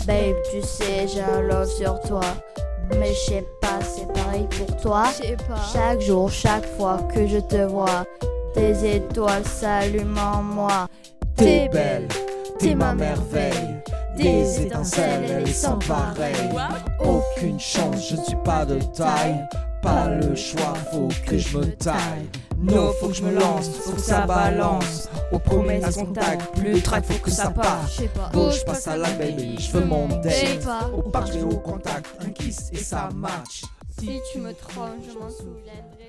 Babe, tu sais, j'ai un love sur toi. Mais je sais pas, c'est pareil pour toi. Chaque jour, chaque fois que je te vois, des étoiles s'allument en moi. T'es belle, t'es ma merveille. Des étincelles, elle est sans pareil. Aucune chance, je ne suis pas de taille. Pas le choix, faut que je me taille. No, faut que je me lance, faut que ça balance. Au premier contact, plus de track, faut que ça parte. Gauche, passe à la baby, je veux mon date. Au parc, je vais au contact, un kiss et ça match. Si tu me trommes, je m'en souviendrai.